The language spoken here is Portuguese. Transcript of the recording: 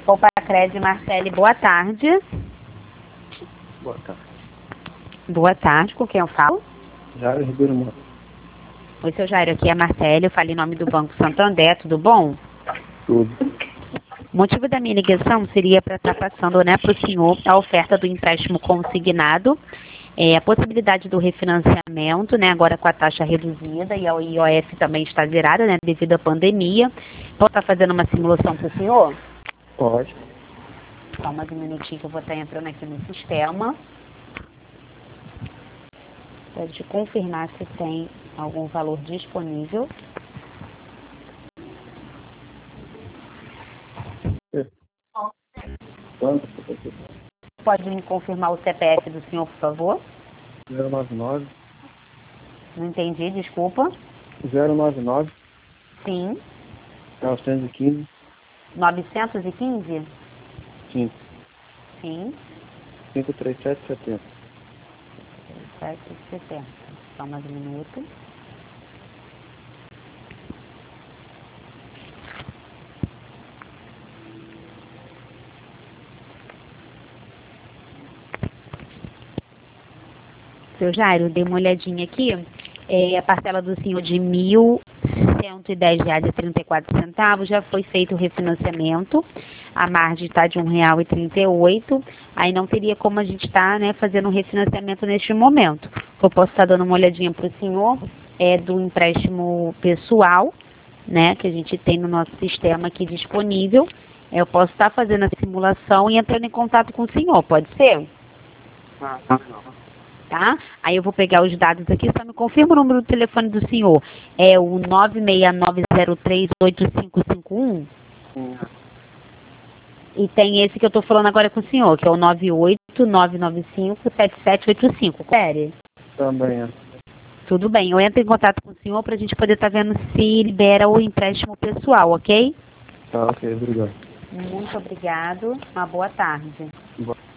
Copacred, Marcele, boa tarde. Boa tarde. Boa tarde, com quem eu falo? Jairo Ribeiro Mota. Oi, seu Jairo, aqui é a Marcele, eu falo em nome do Banco Santander, tudo bom? Tudo. O motivo da minha ligação seria para estar passando, né, para o senhor a oferta do empréstimo consignado, a possibilidade do refinanciamento, né, agora com a taxa reduzida e a IOF também está zerada, né, devido à pandemia. Posso estar fazendo uma simulação para o senhor? Pode. Só mais um minutinho que eu vou estar entrando aqui no sistema. Pode confirmar se tem algum valor disponível. Quanto? Pode me confirmar o CPF do senhor, por favor? 099. Não entendi, desculpa. 099. Sim. 915. 915? Sim. Sim. 53770. 770. Só mais um minuto. Seu Jairo, dei uma olhadinha aqui. A parcela do senhor de R$ 1.110,34 já foi feito o refinanciamento. A margem está de R$ 1,38. Aí não teria como a gente estar, né, fazendo um refinanciamento neste momento. Eu posso estar dando uma olhadinha para o senhor do empréstimo pessoal, né, que a gente tem no nosso sistema aqui disponível. Eu posso estar fazendo a simulação e entrando em contato com o senhor, pode ser? Tá? Aí eu vou pegar os dados aqui, só me confirma o número do telefone do senhor. É o 969038551? E tem esse que eu estou falando agora com o senhor, que é o 989957785. Sério? Também é. Tudo bem, eu entro em contato com o senhor para a gente poder estar vendo se libera o empréstimo pessoal, ok? Tá, ok, obrigado. Muito obrigado, uma boa tarde. Boa